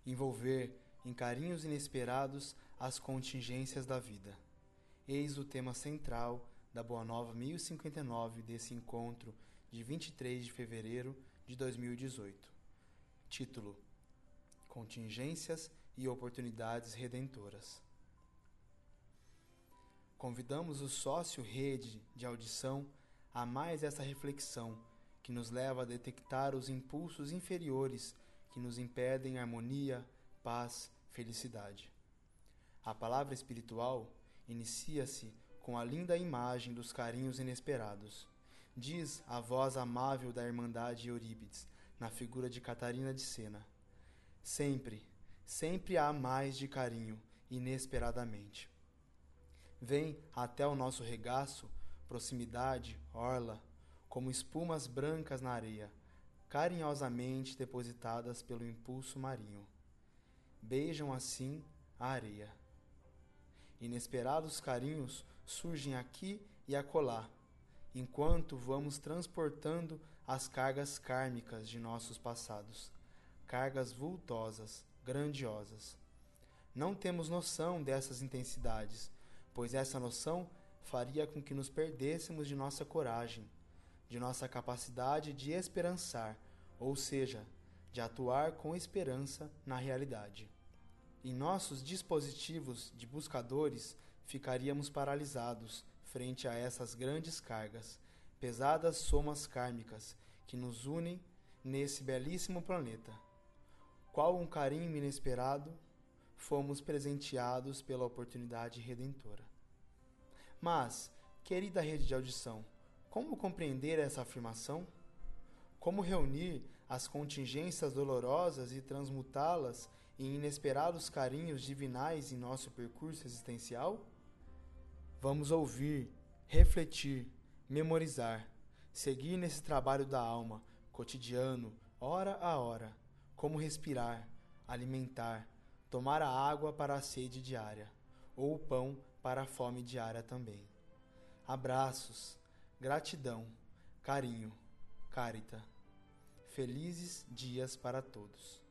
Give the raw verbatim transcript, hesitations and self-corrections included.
envolver em carinhos inesperados as contingências da vida. Eis o tema central da Boa Nova mil e cinquenta e nove desse encontro de vinte e três de fevereiro de dois mil e dezoito. Título: Contingências e oportunidades redentoras. Convidamos o sócio rede de audição a mais essa reflexão que nos leva a detectar os impulsos inferiores que nos impedem harmonia, paz, felicidade. A palavra espiritual inicia-se com a linda imagem dos carinhos inesperados. Diz a voz amável da Irmandade Eurípides, na figura de Catarina de Sena: Sempre, sempre há mais de carinho, inesperadamente. Vem até o nosso regaço, proximidade, orla, como espumas brancas na areia, carinhosamente depositadas pelo impulso marinho. Beijam assim a areia. Inesperados carinhos surgem aqui e acolá, enquanto vamos transportando as cargas kármicas de nossos passados, cargas vultosas, grandiosas. Não temos noção dessas intensidades, pois essa noção faria com que nos perdêssemos de nossa coragem, de nossa capacidade de esperançar, ou seja, de atuar com esperança na realidade. Em nossos dispositivos de buscadores, ficaríamos paralisados frente a essas grandes cargas, pesadas somas kármicas que nos unem nesse belíssimo planeta. Qual um carinho inesperado, fomos presenteados pela oportunidade redentora. Mas, querida rede de audição, como compreender essa afirmação? Como reunir as contingências dolorosas e transmutá-las em inesperados carinhos divinais em nosso percurso existencial? Vamos ouvir, refletir, memorizar, seguir nesse trabalho da alma, cotidiano, hora a hora, como respirar, alimentar, tomar a água para a sede diária, ou o pão para a fome diária também. Abraços, gratidão, carinho, carita. Felizes dias para todos.